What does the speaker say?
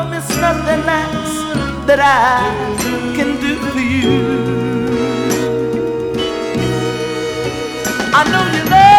promise nothing less that I can do for you. I know you love